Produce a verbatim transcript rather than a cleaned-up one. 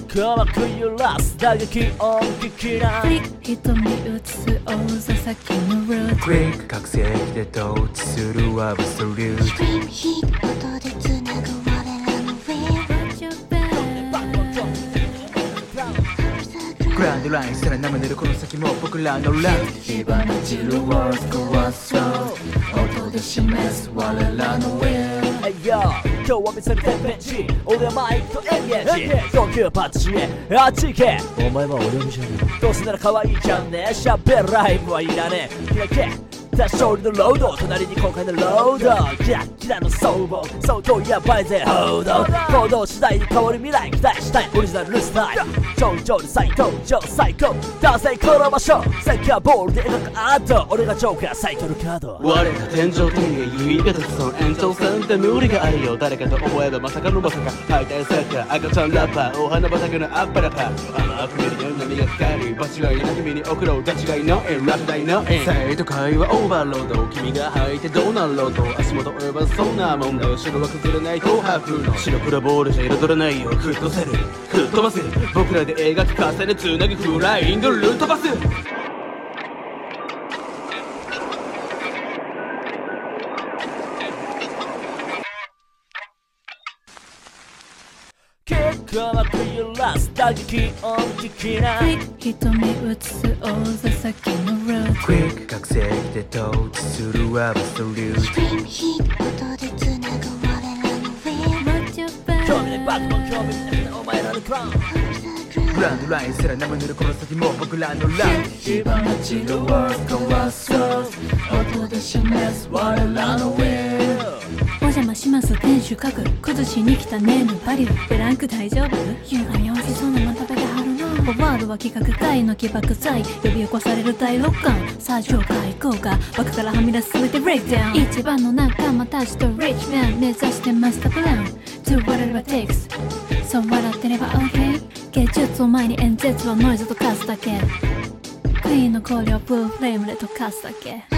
鼓膜揺らす打撃音聞きなフリック瞳映す大座先のルートクイック覚醒器で統治するアブソリュートスクリームヒート音でつなぐ我らのウェー What's your bad グランドラインさら生ぬるこの先も僕らのラン火花散るワールドコアスト音で示す我らのウェー今日は見せる天変地俺はマイクとエンゲージ東急パッチへあっち行けお前は俺のじゃねえどうせなら可愛いじゃんねしゃべるライブはいらねえ開けた勝利のロード隣に公開のロードキラキラの僧帽相当やばいぜ報道行動次第に変わる未来期待したいオリジナルスタイル頂上で再登場最高男性この場所サッカーボールで描くアート俺がジョーカーサイトルカード我ら天上天下優位がその延長線って無理があるよ誰かと思えばまさかのまさか敗退サッカー赤ちゃんラッパーお花畑のアッパラパー甘く見るような波が光る場違いな君に送ろう立ち違いの縁ラフ大の縁サイト会話オーバーロード君が履いてどうなろうと足元及ばずそんなもんだよ城は崩れない東ハーフの白黒ボールじゃ彩らないよフットセル吹っ飛ばす僕らで描き重ねつなぎフライングルートバス鼓膜揺らす打撃音聞きなフリック瞳映す大座先のルートクイック覚醒器で統治するアブソリュートスクリームヒート音でつなぐ我らのウェー What's your bad 興味ないバックマン興味ないお前らのクラウングランドラインさら生ぬるこの先も僕らのラン火花散るワールドコアスト音で示す我らのウェーお邪魔します店主家具崩しに来たねのバリューブランク大丈夫優雅に美味しそうなもん食べてはるなフォワードは企画会の起爆剤呼び起こされる第六感最上階行こうかバカからはみ出す全てブレイクダウン一番の仲間たちとリッチマン目指してマスタープラン Do whatever it takes そう笑ってれば OK 芸術を前に演説はノイズとカスだけクイーンの香料ブルーフレームで溶かすだけ